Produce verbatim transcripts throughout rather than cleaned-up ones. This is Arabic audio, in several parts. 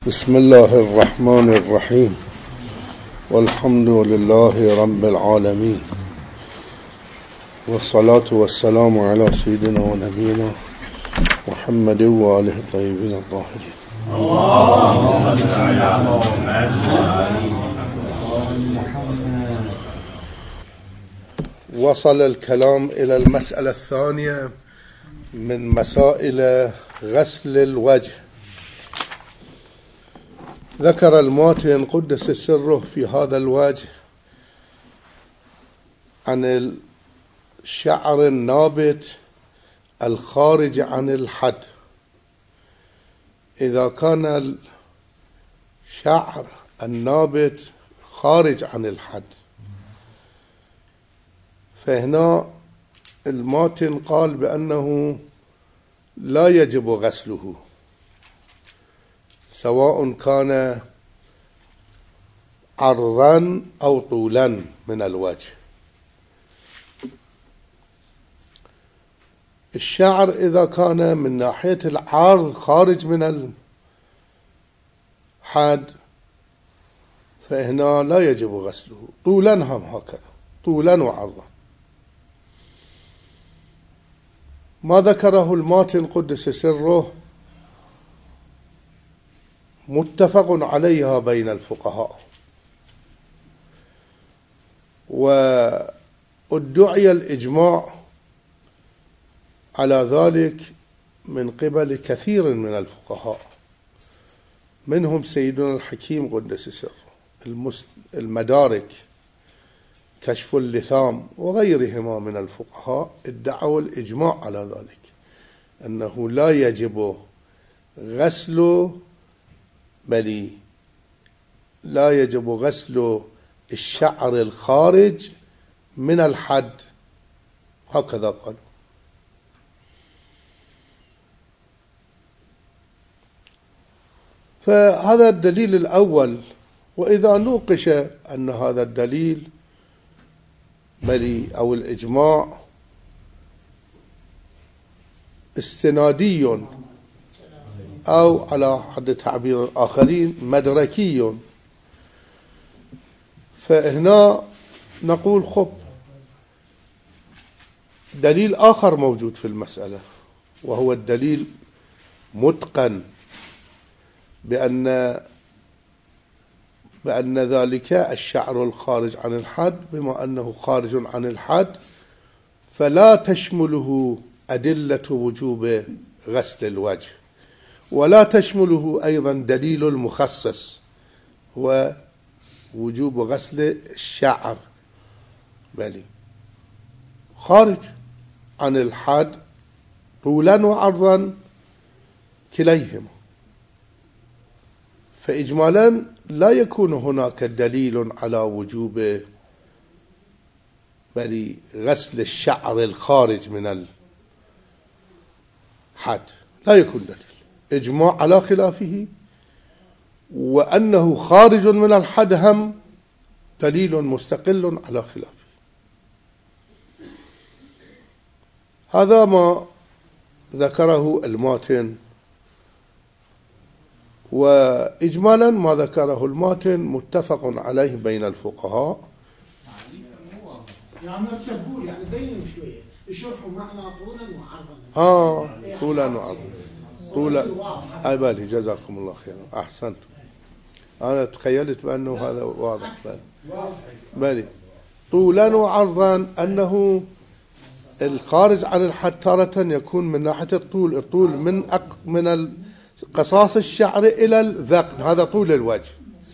بسم الله الرحمن الرحيم والحمد لله رب العالمين والصلاة والسلام على سيدنا ونبينا محمد وآله الطيبين الطاهرين. اللهم صل على محمد. وصل الكلام إلى المسألة الثانية من مسائل غسل الوجه. ذكر الماتن قدس سره في هذا الوجه عن الشعر النابت الخارج عن الحد. إذا كان الشعر النابت خارج عن الحد فهنا الماتن قال بأنه لا يجب غسله، سواء كان عرضا أو طولا من الوجه. الشعر إذا كان من ناحية العرض خارج من الحد فهنا لا يجب غسله، طولا هم هكذا، طولا وعرضا. ما ذكره الماتن قدس سره متفق عليها بين الفقهاء، وادعي الإجماع على ذلك من قبل كثير من الفقهاء، منهم سيدنا الحكيم قدس سره، المدارك، كشف اللثام وغيرهما من الفقهاء ادعوا الإجماع على ذلك، أنه لا يجب غسل بل لا يجب غسل الشعر الخارج من الحد، هكذا قالوا. فهذا الدليل الأول. وإذا نوقش أن هذا الدليل بل أو الإجماع استنادي أو على حد تعبير الآخرين مدركي، فهنا نقول خب دليل آخر موجود في المسألة، وهو الدليل متقن بأن بأن ذلك الشعر الخارج عن الحد، بما أنه خارج عن الحد فلا تشمله أدلة وجوب غسل الوجه، ولا تشمله أيضا دليل المخصص هو وجوب غسل الشعر، بل خارج عن الحد طولا وعرضا كليهما. فإجمالا لا يكون هناك دليل على وجوب بل غسل الشعر الخارج من الحد، لا يكون دليل. إجماع على خلافه، وأنه خارج من الحد هم دليل مستقل على خلافه. هذا ما ذكره الماتن، وإجمالا ما ذكره الماتن متفق عليه بين الفقهاء. يعني تقول يعني بين شوية يشرحوا معنى طولا وعرضا. آه طولا وعرضا طولا. أي بالي، جزاكم الله خيرا، أحسنتم. أنا تخيلت بأنه هذا واضح. بالي طولا وعرضا أنه الخارج عن الحد تارة يكون من ناحية الطول، الطول من أق من قصاص الشعر إلى الذقن، هذا طول الوجه.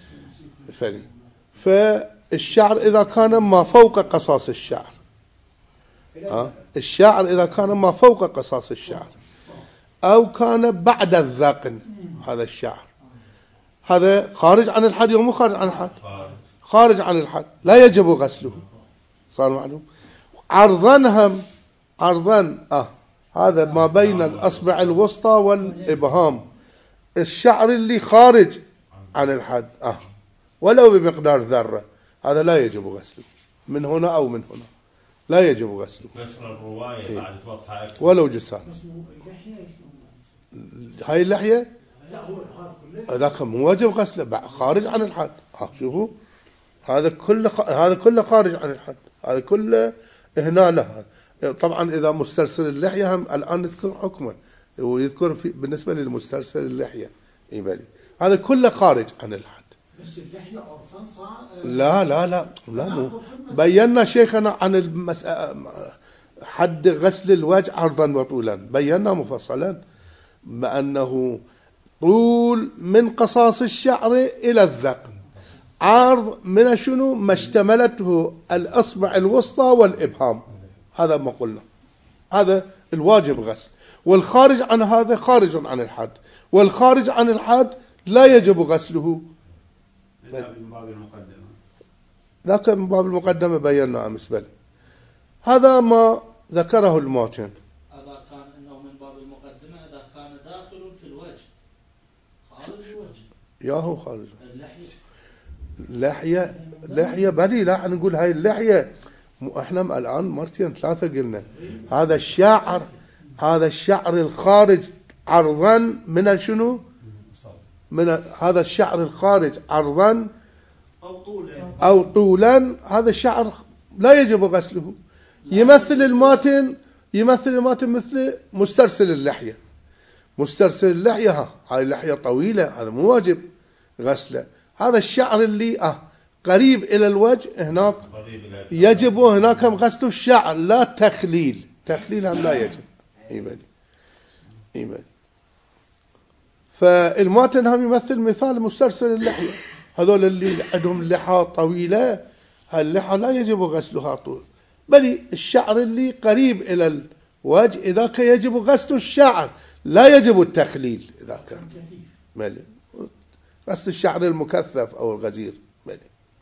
فالشعر إذا كان ما فوق قصاص الشعر، ها الشعر إذا كان ما فوق قصاص الشعر أو كان بعد الذقن، هذا الشعر هذا خارج عن الحد ومو خارج عن الحد، خارج عن الحد لا يجب غسله، صار معلوم. عرضا هم عرضا آه هذا ما بين الأصبع الوسطى والإبهام، الشعر اللي خارج عن الحد آه ولو بمقدار ذرة، هذا لا يجب غسله من هنا أو من هنا، لا يجب غسله. غسل الرواية بعد توضحها أكثر ولو جسام. هاي اللحية لا هو هذا كله هذاك مو واجب غسله، خارج عن الحد. ها شوفوا هذا كله هذا كله خارج عن الحد، هذا كله هنا له. طبعا اذا مسترسل اللحيه هم الان نذكر حكمه، ويذكر في بالنسبه للمسترسل اللحيه يبالي هذا كله خارج عن الحد. بس اللحيه عرفا صار لا لا لا لا مو بينا شيخنا عن المسألة حد غسل الوجه عرضا وطولا، بينا مفصلا بأنه طول من قصاص الشعر إلى الذقن، عرض من شنو ما اشتملته الأصبع الوسطى والإبهام، هذا ما قلنا هذا الواجب غسل، والخارج عن هذا خارج عن الحد، والخارج عن الحد لا يجب غسله. من باب المقدمة ذاك من باب المقدمة بينا أمس بل هذا ما ذكره الماتن. إذا كان إنه من باب المقدمة إذا كان داخل في الوجه خارج الوجه ياهو خارج اللحية لحية لحية بلي لا نقول هاي اللحية احنا الآن مرتين ثلاثة قلنا هذا الشعر هذا الشعر الخارج عرضا من شنو من هذا الشعر الخارج عرضا أو طولا أو طولا، هذا الشعر لا يجب غسله. يمثل الماتن يمثل الماتن مثل مسترسل اللحية. مسترسل اللحية ها هاي اللحية طويلة، هذا مو واجب غسله. هذا الشعر اللي اه قريب إلى الوجه هناك يجب هناك غسل الشعر لا تخليل، تخليل هم لا يجب. إيمان إيمان فالماتن هم يمثل مثال مسترسل اللحية، هذول اللي عندهم لحى طويلة هاللحى لا يجب غسلها طول، بل الشعر اللي قريب إلى الوجه إذا كان يجب غسل الشعر لا يجب التخليل، إذا كان بل غسل الشعر المكثف أو الغزير بل.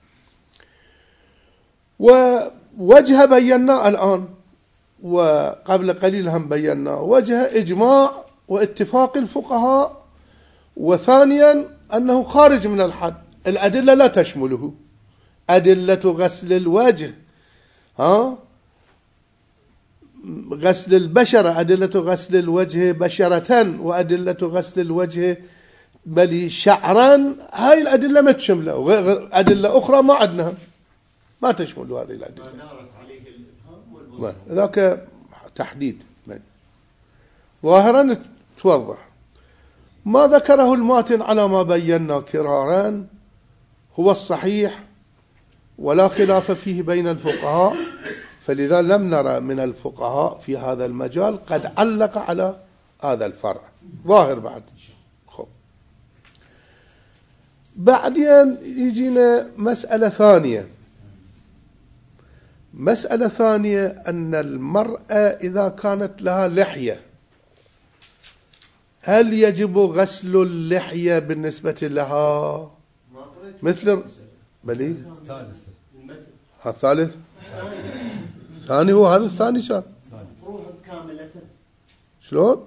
ووجه بينا الآن وقبل قليل هم بينا وجه إجماع واتفاق الفقهاء، وثانيا أنه خارج من الحد، الأدلة لا تشمله. أدلة غسل الوجه ها غسل البشرة، أدلة غسل الوجه بشرة وأدلة غسل الوجه بل شعرا، هاي الأدلة ما تشمله، وغير أدلة أخرى ما عندنا ما تشمل هذه الأدلة. ذاك تحديد ظاهرا توضح. ما ذكره الماتن على ما بينا كرارا هو الصحيح ولا خلاف فيه بين الفقهاء، فلذا لم نرى من الفقهاء في هذا المجال قد علق على هذا الفرع ظاهر. بعد خب بعدين يجينا مسألة ثانية. مسألة ثانية أن المرأة إذا كانت لها لحية هل يجب غسل اللحية بالنسبة لها مثل بلي الثالث ثاني هو هذا الثاني شان شلون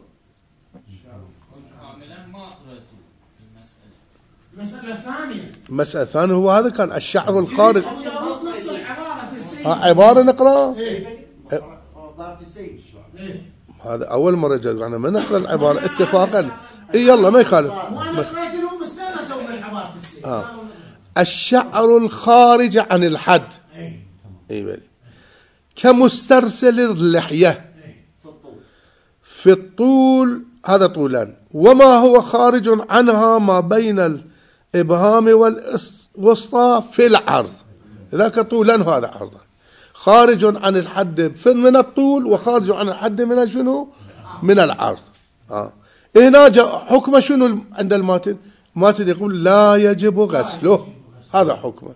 كاملا ما قرأتوا المسألة. المسألة الثانية المسألة الثانية هو هذا كان الشعر الخارج. نص العبارة السيد عبارة نقرأ عبارة السيد هذا أول مرة جاء ما نقرأ العبارة اتفاقا. إيه يلا ما يخالف. وأنا قرأت لهم استانسوا من عبارة السيد. آه. الشعر الخارج عن الحد أي بلي كمسترسل اللحية في الطول، هذا طولان، وما هو خارج عنها ما بين الإبهام والوسطى في العرض، ذاك طولان هذا عرضا، خارج عن الحد من الطول وخارج عن الحد من شنو من العرض. آه. هنا جاء حكم شنو عند الماتن؟ الماتن يقول لا يجب غسله، هذا حكمه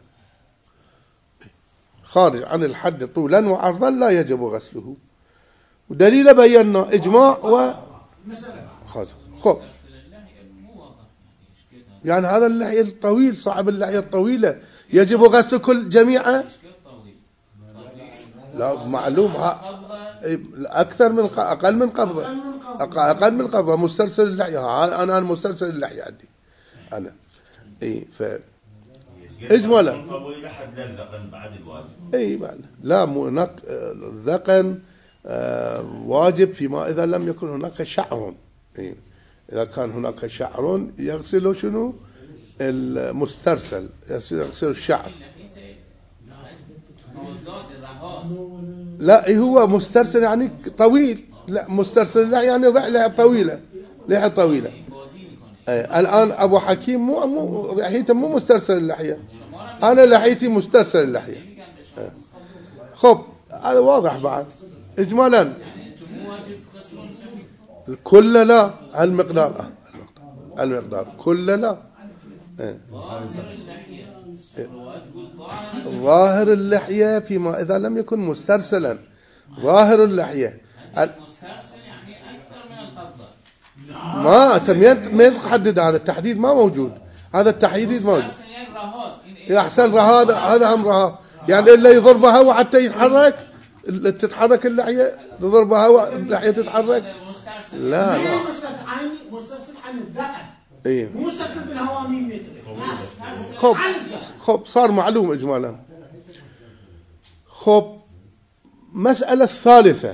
خارج عن الحد طولا وعرضا لا يجب غسله، ودليل بينا إجماع و خب يعني هذا اللحية الطويل صاحب اللحية الطويلة يجب غسل كل جميعا؟ لا معلوم أكثر من أقل من قبضة أقل من قبضة مسترسل اللحية. أنا أنا مسترسل اللحية عندي أنا إيه ف إجمالا طويلة حد الذقن بعد الواجب. إيه بعد لا مو هناك الذقن آه واجب فيما إذا لم يكن هناك شعر. إيه إذا كان هناك شعر يغسل شنو المسترسل، يغسل الشعر. لا هو مسترسل يعني طويل، لا مسترسل لا يعني لحية طويلة، لحية طويلة. ايه الآن أبو حكيم مو مو لحيته مو مسترسل اللحية، أنا لحيتي مسترسل اللحية. ايه. خب هذا واضح بعد إجمالا. كل لا المقدار آه. المقدار كل لا ايه. ظاهر اللحية فيما إذا لم يكن مسترسلا، ظاهر اللحية مسترسل يعني أكثر من القبضة. ما تمين ما تحدد، هذا التحديد ما موجود، هذا التحديد موجود. أحسن رهاد، هذا هم رهاد يعني إلا يضربها وحتى يتحرك، تتحرك اللحية، تضربها واللحية تتحرك. لا لا مسترسل عن الذقن، ايه مو مسترسل بالهواء مية متر. خب خب صار معلوم إجمالا. خب مسألة الثالثة،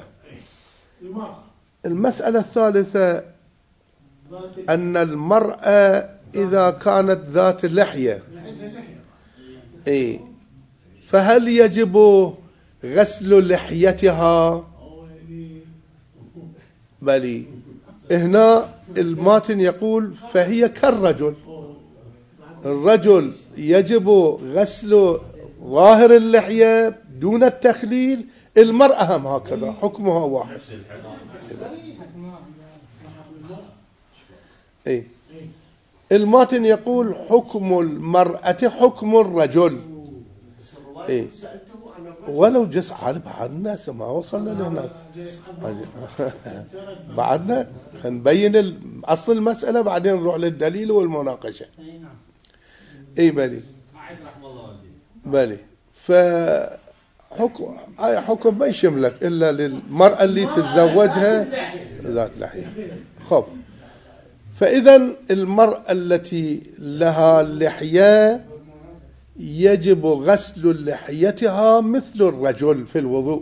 المسألة الثالثة أن المرأة إذا كانت ذات لحية إيه فهل يجب غسل لحيتها؟ بلي هنا الماتن يقول فهي كالرجل، الرجل يجب غسل ظاهر اللحية دون التخليل، المرأة هم هكذا حكمها واحد. إيه؟ الماتن يقول حكم المرأة حكم الرجل. إيه؟ ولو جس عارف بعدنا ما وصلنا لهنا بعدنا نبين أصل المسألة بعدين نروح للدليل والمناقشة. اي بلي بلي فحكم هاي حكم ما يشملك الا للمرأة اللي تتزوجها ذات لحية. خب فاذا المرأة التي لها لحية يجب غسل لحيتها مثل الرجل في الوضوء،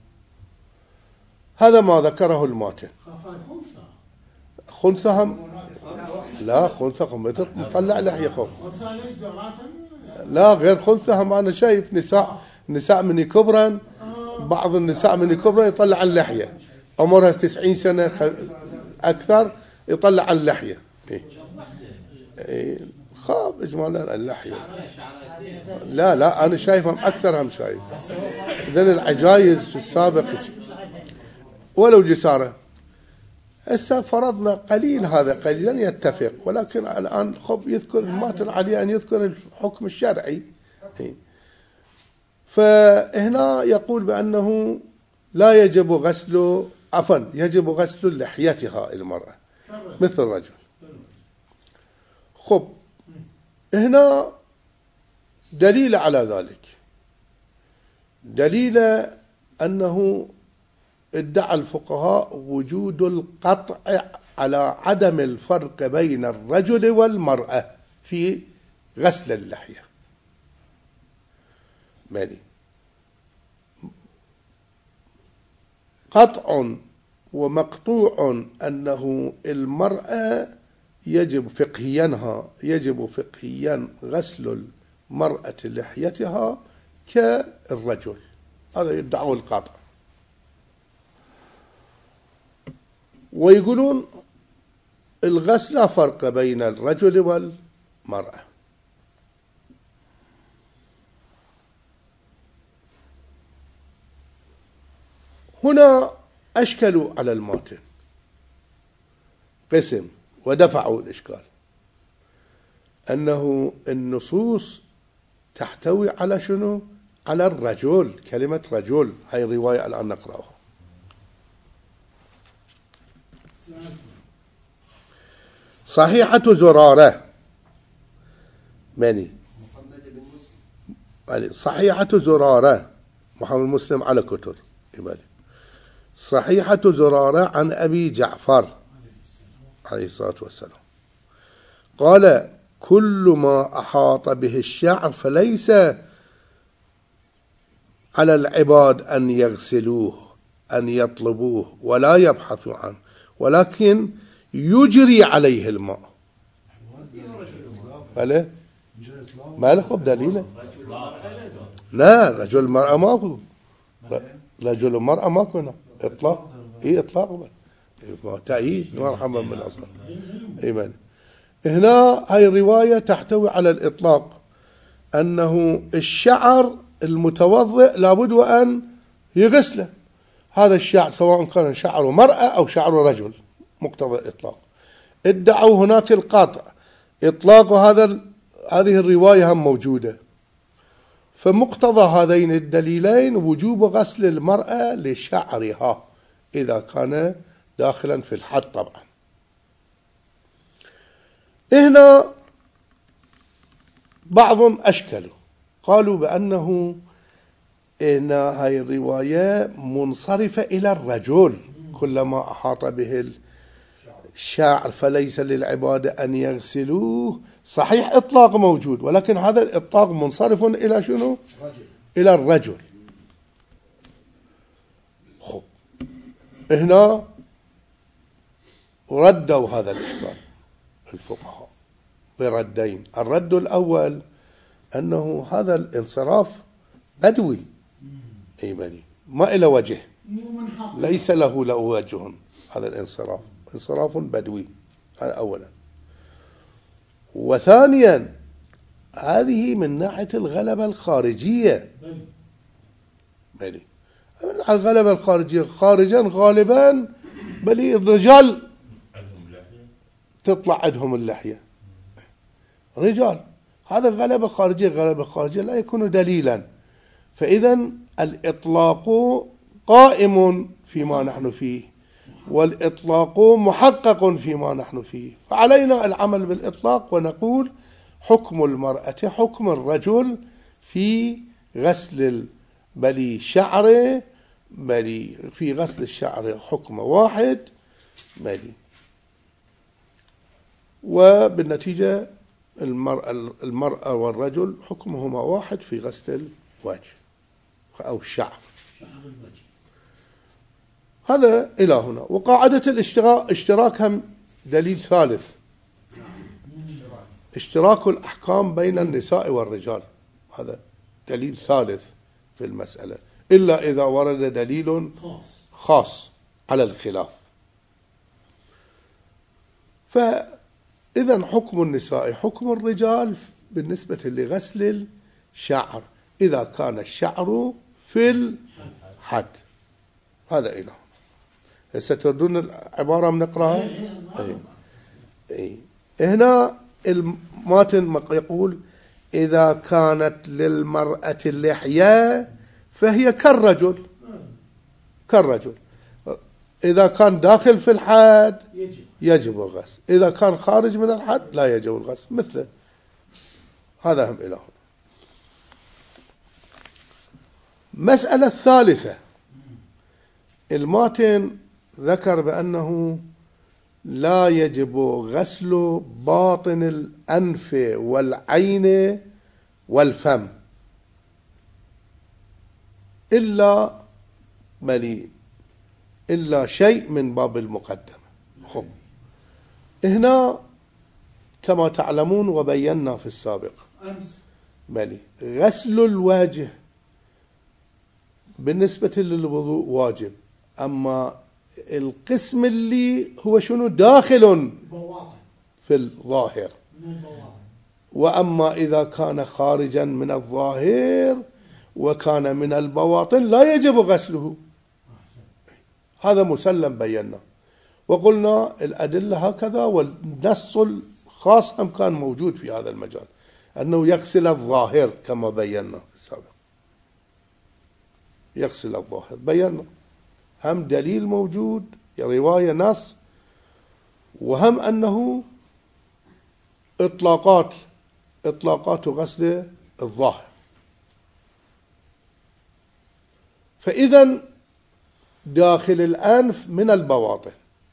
هذا ما ذكره الماتن. خنثى هم لا خنثى هم تطلع لحية خوف، لا غير خنثى هم أنا شايف نساء نساء من كبرا، بعض النساء من كبرا يطلع عن لحية عمرها تسعين سنة أكثر يطلع عن لحية. إيه؟ إيه؟ خاب إجمالا اللحية. لا لا أنا شايفهم أكثر هم شايف. إذن العجايز في السابق ولو جسارة. هسه فرضنا قليل، هذا قليلا يتفق، ولكن الآن خب يذكر الماتن عليه أن يذكر الحكم الشرعي. فهنا يقول بأنه لا يجب غسل عفوا يجب غسل لحيتها المرأة مثل الرجل. خب هنا دليل على ذلك، دليل أنه ادعى الفقهاء وجود القطع على عدم الفرق بين الرجل والمرأة في غسل اللحية. مالي قطع ومقطوع أنه المرأة يجب فقهيا يجب فقهيا غسل المرأة لحيتها كالرجل، هذا يدعوا القطع. ويقولون الغسل لا فرق بين الرجل والمرأة. هنا أشكلوا على الماتن قسم ودفعوا الإشكال، أنه النصوص تحتوي على شنو؟ على الرجل، كلمة رجل، هاي الرواية الآن نقرأها. صحيحة زرارة ماني صحيحة زرارة محمد مسلم على كتر يبالي. صحيحة زرارة عن أبي جعفر عليه الصلاة والسلام قال كل ما أحاط به الشعر فليس على العباد أن يغسلوه أن يطلبوه ولا يبحثوا عنه، ولكن يجري عليه الماء. بله ما له خب دليله. لا رجل المرأة ماكو، رجل المرأة ماكو هنا إطلاق. إيه إطلاق تأييد مرحبا من أصلا. إيمان هنا هاي الرواية تحتوي على الإطلاق أنه الشعر المتوضئ لابد وأن يغسله. هذا الشعر سواء كان شعر مرأة أو شعر رجل مقتضى الإطلاق. ادعوا هناك القاطع إطلاق هذا هذه الرواية هم موجودة. فمقتضى هذين الدليلين وجوب غسل المرأة لشعرها إذا كان داخلا في الحد. طبعا هنا بعضهم أشكلوا قالوا بأنه إن هاي الرواية منصرفة إلى الرجل كلما أحاط به الشعر فليس للعبادة أن يغسلوه. صحيح إطلاق موجود ولكن هذا الإطلاق منصرف إلى شنو؟ رجل. إلى الرجل. خب هنا ردوا هذا الإشكال الفقهاء بردين. الرد الأول أنه هذا الانصراف بدوي أيماني ما إلى وجه، ليس له له وجه. هذا الانصراف انصراف بدوي. هذا أولا. وثانيا هذه من ناحية الغلبة الخارجية. بلي من ناحية الغلبة الخارجية خارجا غالبا بلي الرجال تطلع عندهم اللحية رجال. هذا غلبة خارجية. غلبة خارجية لا يكون دليلا. فإذا الإطلاق قائم فيما نحن فيه والإطلاق محقق فيما نحن فيه. فعلينا العمل بالإطلاق ونقول حكم المرأة حكم الرجل في غسل بلي شعره بلي في غسل الشعر حكم واحد بلي. وبالنتيجة المرأة, المرأة والرجل حكمهما واحد في غسل الوجه أو الشعر. هذا إلى هنا. وقاعدة الاشتراك اشتراك هم دليل ثالث. اشتراك الأحكام بين النساء والرجال هذا دليل ثالث في المسألة إلا إذا ورد دليل خاص على الخلاف. فإذا حكم النساء حكم الرجال بالنسبة لغسل الشعر إذا كان الشعر في الحد. هذا إله. ستردون العبارة بنقرأها. أي. أي. هنا الماتن يقول إذا كانت للمرأة اللحية فهي كالرجل كالرجل. إذا كان داخل في الحد يجب الغسل، إذا كان خارج من الحد لا يجب الغسل مثله. هذا هم إله. مسألة الثالثة الماتن ذكر بأنه لا يجب غسل باطن الأنف والعين والفم إلا بلي إلا شيء من باب المقدمة. خب هنا كما تعلمون وبينا في السابق بلي غسل الوجه بالنسبة للوضوء واجب. أما القسم اللي هو شنو داخل في الظاهر، وأما إذا كان خارجا من الظاهر وكان من البواطن لا يجب غسله. هذا مسلم بينا وقلنا الأدلة هكذا. والنص الخاص هم كان موجود في هذا المجال أنه يغسل الظاهر كما بينا في السابق. يغسل الظاهر بينا هم دليل موجود رواية نص وهم أنه إطلاقات إطلاقات غسل الظاهر. فإذا داخل الأنف من البواطن،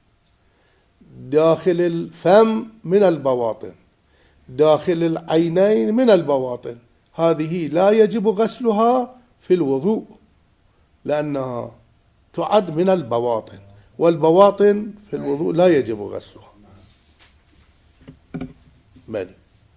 داخل الفم من البواطن، داخل العينين من البواطن، هذه لا يجب غسلها في الوضوء لأنها تعد من البواطن والبواطن في الوضوء لا يجب غسلها. مالي.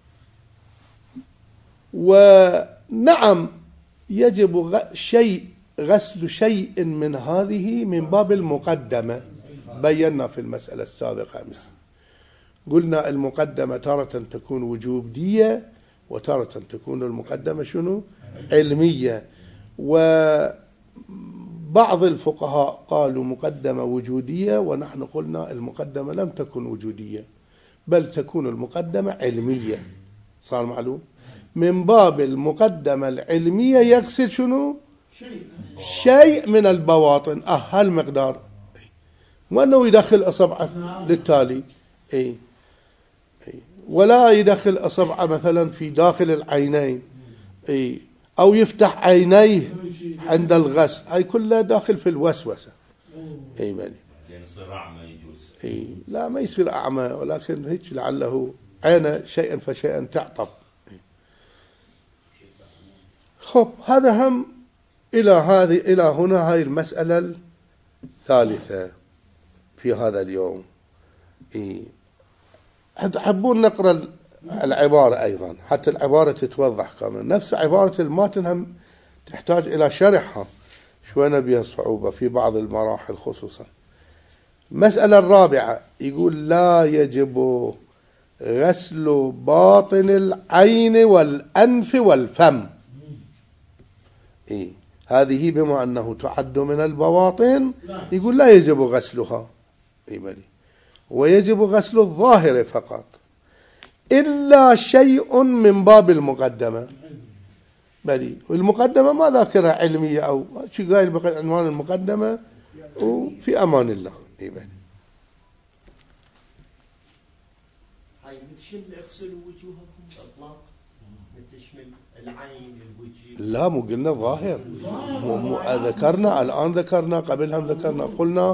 ونعم يجب غ... شيء غسل شيء من هذه من باب المقدمة، بينا في المسألة السابقة أمس، قلنا المقدمة تارة تكون وجوبية وتارة تكون المقدمة شنو؟ علمية. وبعض الفقهاء قالوا مقدمة وجودية، ونحن قلنا المقدمة لم تكن وجودية بل تكون المقدمة علمية. صار معلوم؟ من باب المقدمة العلمية يغسل شنو؟ شيء من البواطن. اه هالمقدار، وأنه يدخل أصبعه للتالي، اي اي ولا يدخل أصبعه مثلا في داخل العينين، اي أو يفتح عينيه عند الغسل، هاي كلها داخل في الوسوسة. اي ماني يعني يصير أعمى يجوز. اي لا ما يصير أعمى، ولكن هيك لعله عينه شيئا فشيئا تعطب. خب هذا هم إلى هذه إلى هنا هاي المسألة الثالثة في هذا اليوم. إيه تحبون نقرأ العبارة أيضا حتى العبارة تتوضح كامل. نفس عبارة الماتن هم تحتاج إلى شرحها، شوية بها صعوبة في بعض المراحل خصوصا. المسألة الرابعة يقول لا يجب غسل باطن العين والأنف والفم. إيه هذه بما أنه تعد من البواطن يقول لا يجب غسلها. إيه بلي. ويجب غسل الظاهر فقط إلا شيء من باب المقدمة. بلي. والمقدمة ما ذاكرها علمية أو شو قايل بعنوان المقدمة، وفي أمان الله. إيه بلي. هاي بتشمل اغسلوا وجوهكم باطلاق، بتشمل العين الوجه. لا مو قلنا ظاهر، مو مو ذكرنا الآن، ذكرنا قبلهم ذكرنا قلنا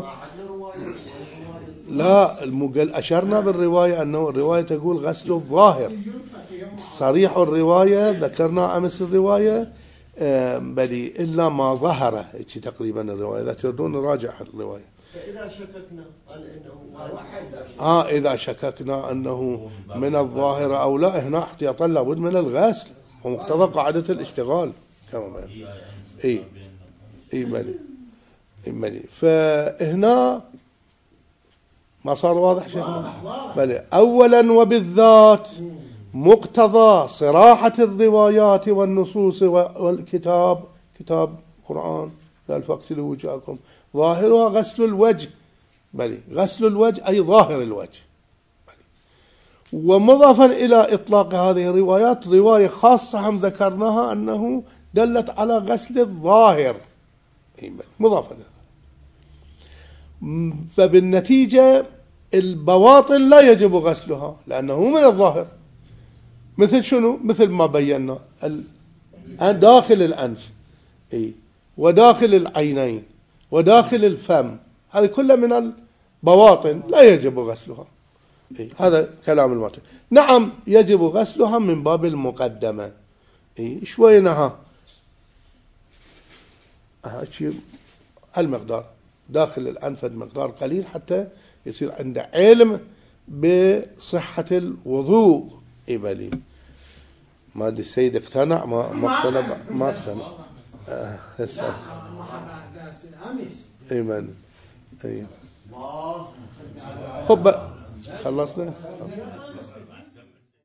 لا المقل أشرنا بالرواية أنه الرواية تقول غسل الظاهر. صريح الرواية ذكرنا أمس الرواية بلي إلا ما ظهر هيك تقريبا الرواية. إذا تردون نراجع الرواية. فإذا شككنا قال إنه واحد آه إذا شككنا أنه من الظاهر أو لا، هنا احتياطا لابد من الغسل ومقتضى قاعدة الاشتغال كما بين. إيه إيه بلي إيه بلي. فهنا ما صار واضح شيخنا؟ بلي. أولا وبالذات مقتضى صراحة الروايات والنصوص والكتاب، كتاب قرآن قال فاغسلوا وجوهكم، ظاهرها غسل الوجه. بلي غسل الوجه أي ظاهر الوجه. بلي. ومضافا إلى إطلاق هذه الروايات رواية خاصة هم ذكرناها أنه دلت على غسل الظاهر. مضافا. فبالنتيجة البواطن لا يجب غسلها لأنه من الظاهر. مثل شنو؟ مثل ما بينا داخل الأنف، إيه وداخل العينين وداخل الفم، هذه كلها من البواطن لا يجب غسلها. إيه هذا كلام الماتن. نعم يجب غسلها من باب المقدمة. إيه شوي نها المقدار داخل الأنف المقدار قليل حتى يصير عنده علم بصحة الوضوء. إيه بلي. ما ادري السيد اقتنع ما ما اقتنع ما اقتنع. آه هسه. ايمن. اي. خب خلصنا.